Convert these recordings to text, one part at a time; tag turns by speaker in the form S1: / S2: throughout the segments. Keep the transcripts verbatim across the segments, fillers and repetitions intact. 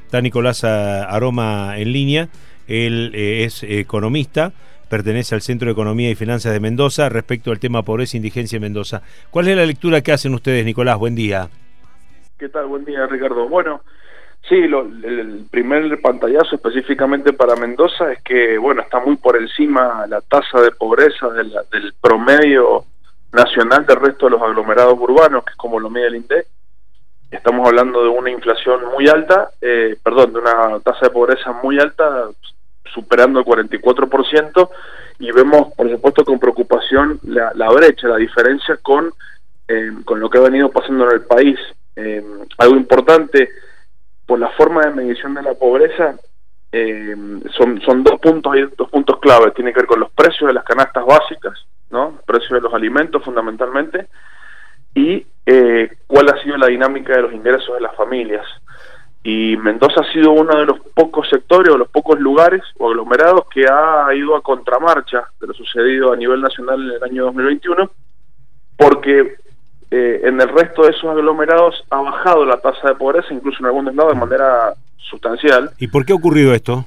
S1: Está Nicolás Aroma en línea. Él eh, es economista, pertenece al Centro de Economía y Finanzas de Mendoza respecto al tema pobreza e indigencia en Mendoza. ¿Cuál es la lectura que hacen ustedes, Nicolás? Buen día.
S2: ¿Qué tal? Buen día, Ricardo. Bueno, sí, lo, el primer pantallazo específicamente para Mendoza es que, bueno, está muy por encima la tasa de pobreza de la, del promedio nacional del resto de los aglomerados urbanos, que es como lo mide el INDEC. Estamos hablando de una inflación muy alta, eh, perdón, de una tasa de pobreza muy alta, superando el cuarenta y cuatro por ciento, y vemos, por supuesto, con preocupación la, la brecha, la diferencia con, eh, con lo que ha venido pasando en el país. Eh, algo importante, por la forma de medición de la pobreza, eh, son, son dos puntos, hay dos puntos clave. Tiene que ver con los precios de las canastas básicas, ¿no? Precios de los alimentos fundamentalmente, y eh, cuál ha sido la dinámica de los ingresos de las familias. Y Mendoza ha sido uno de los pocos sectores o los pocos lugares o aglomerados que ha ido a contramarcha de lo sucedido a nivel nacional en el año dos mil veintiuno, porque eh, en el resto de esos aglomerados ha bajado la tasa de pobreza, incluso en algunos lados de manera sustancial.
S1: ¿Y por qué ha ocurrido esto?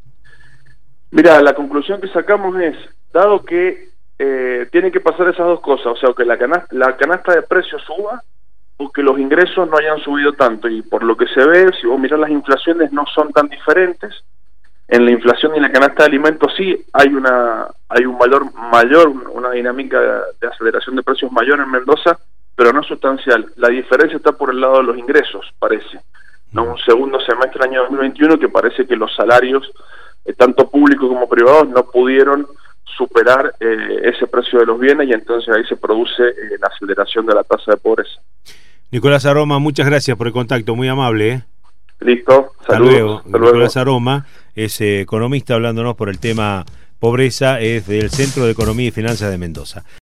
S2: Mira, la conclusión que sacamos es, dado que eh, tiene que pasar esas dos cosas, o sea, que la canasta, la canasta de precios suba, o que los ingresos no hayan subido tanto, y por lo que se ve, si vos mirás las inflaciones no son tan diferentes. En la inflación y en la canasta de alimentos sí hay una hay un valor mayor, una dinámica de, de aceleración de precios mayor en Mendoza, pero no sustancial. La diferencia está por el lado de los ingresos, parece. ¿No? Un segundo semestre del año dos mil veintiuno que parece que los salarios, eh, tanto públicos como privados, no pudieron superar eh, ese precio de los bienes, y entonces ahí se produce eh, la aceleración de la tasa de pobreza.
S1: Nicolás Aroma, muchas gracias por el contacto, muy amable. ¿eh?
S2: Listo, saludos.
S1: Hasta luego.
S2: Hasta
S1: Nicolás
S2: luego.
S1: Aroma es eh, economista hablándonos por el tema pobreza, es del Centro de Economía y Finanzas de Mendoza.